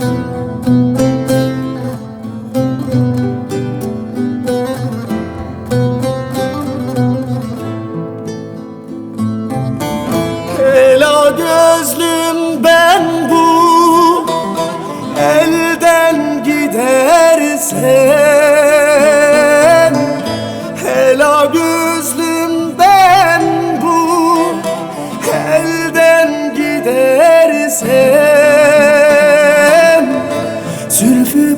Ela gözlüm ben bu elden gidersen, ela gözlüm ben bu elden gidersen, zülfü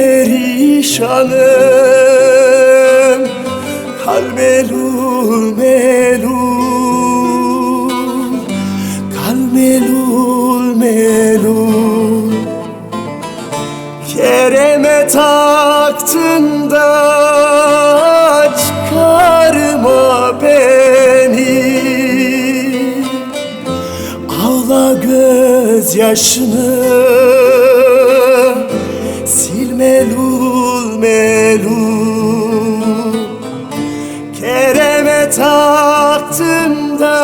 perişanım, kal melul melul, kal melul melul. Kereme taktın da çıkarma beni, ağla gözyaşını, sil melul melul. Kereme taktın da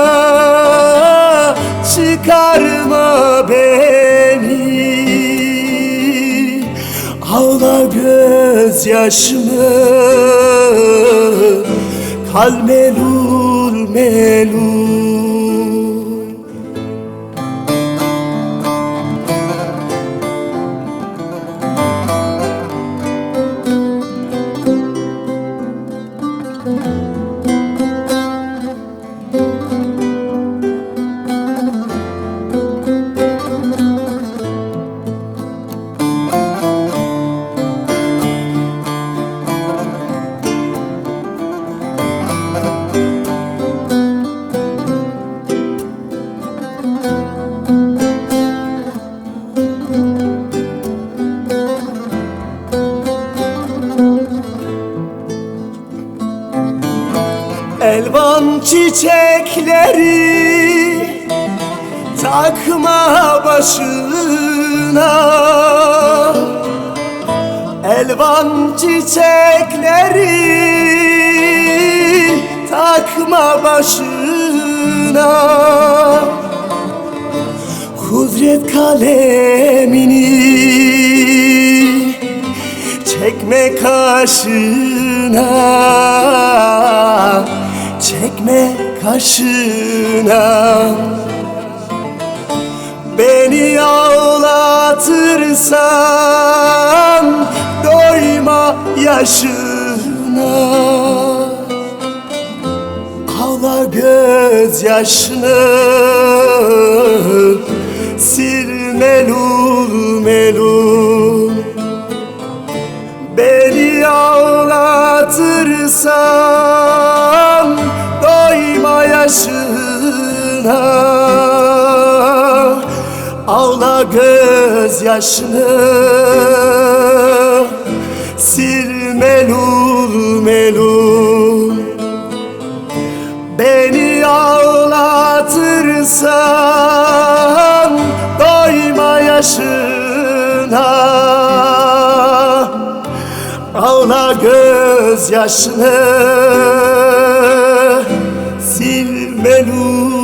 çıkarma beni, ağla gözyaşımı, kal melul melul. Elvan çiçekleri takma başına, elvan çiçekleri takma başına. Kudret kalemini çekme kaşına, çekme kaşına. Beni ağlatırsan doyma yaşına, ağla gözyaşını, sil melul melul. Beni ağlatırsan doyma yaşına, ağla gözyaşını, sil melul melul. Beni ağlatırsan doyma yaşına, ağla gözyaşını, sil melul